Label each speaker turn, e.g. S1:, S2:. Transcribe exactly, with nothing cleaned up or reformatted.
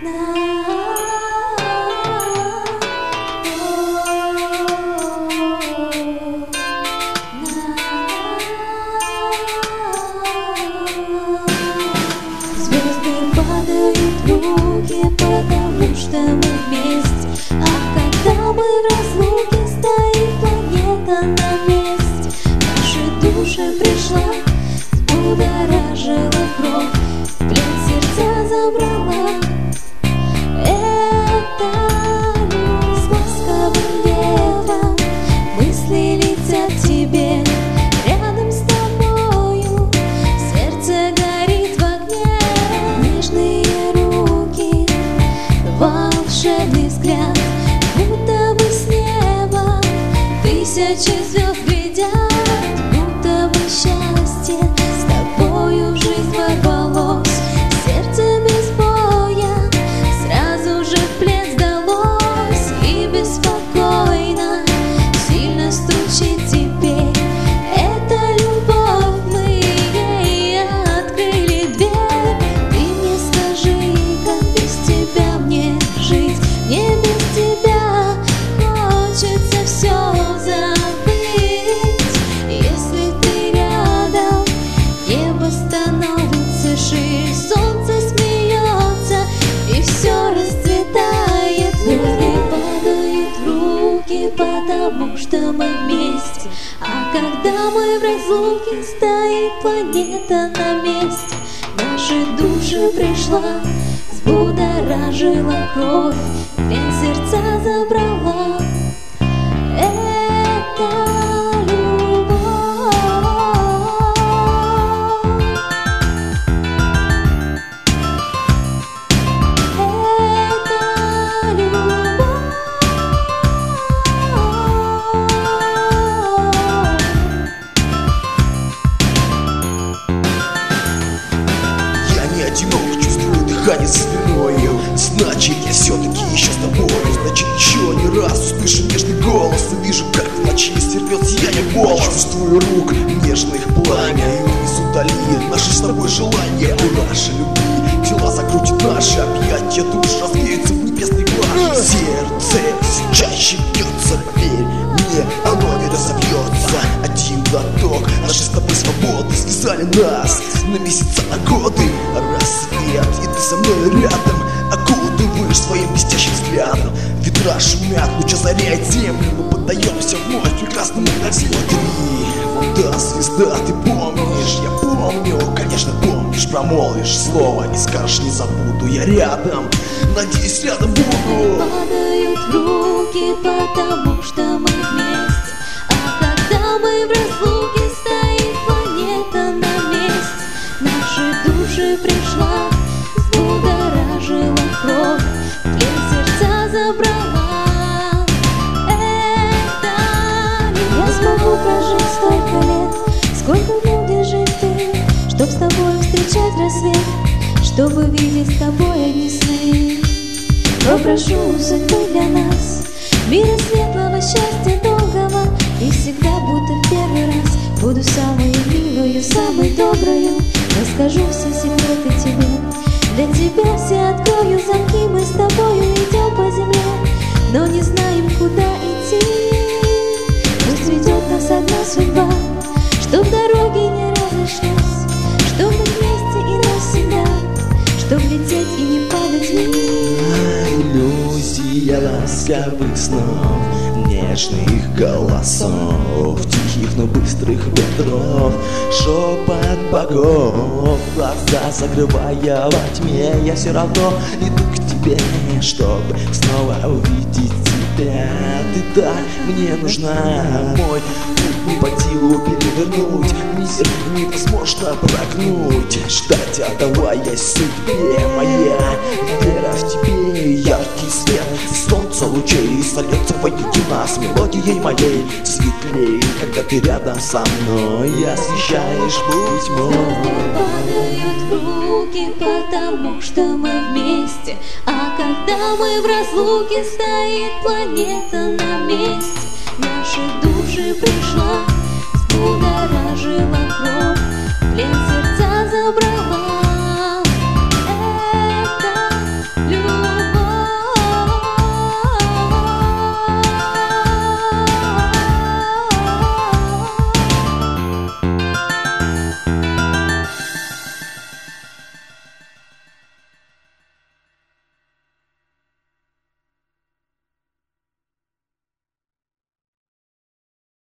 S1: Звезды падают в руки, потому что мы вместе. А когда мы в разлуке, стоит планета на месте. Наши души пришла, взбудоражила кровь, в плен сердца забрала. Это любовь с ласковым ветром, мысли летят к тебе. Рядом с тобою сердце горит в огне. Нежные руки, волшебный взгляд, будто бы с неба тысячи звезд глядят. Будто бы счастье с тобою в жизнь ворвалось. Сердце без боя сразу же в плен сдалось. И беспокойно сильно стучит теперь эта любовь. Мы ей открыли дверь. Ты мне скажи, как без тебя мне жить? Мне без тебя хочется все забыть. Если ты рядом, небо становится шире, солнце смеется и все расцветает. Звезды падают в руки, потому что мы вместе. А когда мы в разлуке, стоит планета на месте. Наши души пришла, взбудоражила кровь, в плен сердца забрала. Это любовь. Это любовь.
S2: Я не одинок, чувствую дыхание за спиною. Значит, я все-таки еще с тобой. Значит, еще не раз услышу нежный голос. Увижу, как в ночи стервет сияние волос. Чувствую рук нежных пламя, и внизу дали наши с тобой желания. Кураж и любви, тела закрутят наши объятия, душ развеется в небесный глаз. Сердце все чаще бьется, поверь мне, оно не разобьется. Один глоток, наши с тобой свободы связали нас на месяца, на годы. Рассвет, и ты со мной рядом, окутываешь своим блестящим взглядом. Ветра шумят, луч озаряет землю, мы поддаемся вновь прекрасному красивому. Вот та звезда, ты помнишь, я помню, конечно помнишь, промолвишь слово, не скажешь, не забуду. Я рядом, надеюсь, рядом буду.
S1: Падают в руки, потому что мы вместе. А когда мы в разлуке, стоит планета на месте. Наши души пришла, взбудоражила кровь, в плен сердца забрала. Это любовь. Я смогу прожить столько лет, сколько будешь жить ты, чтоб с тобой встречать рассвет, чтобы видеть с тобой одни сны. Попрошу судьбы для нас мира светлого, счастья долгого, и всегда, будто в первый раз, буду самой милою, самой доброю. Расскажу все секреты тебе, для тебя все открою замки. Мы с тобою идем по земле, но не знаем, куда идти. Пусть ведет нас одна судьба, чтоб дороги не разошлись, чтоб мы вместе и навсегда, чтоб лететь и не падать вниз.
S2: Иллюзия ласковых снов, нежных голосов, тихих, но быстрых ветров, шепот богов. Глаза закрывая во тьме, я все равно иду к тебе, чтобы снова увидеть тебя. Ты так мне нужна, мой путь не по силу перевернуть, мир невозможно прогнуть. Ждать, отдаваясь судьбе, моя вера в тебе, яркий свет солнца лучей сольется воедино с мелодией моей. Светлей, когда ты рядом со мной, освещаешь путь мой.
S1: Падают в руки, потому что мы вместе. А когда мы в разлуке, стоит планета на месте. Наши души пришла, взбудоражила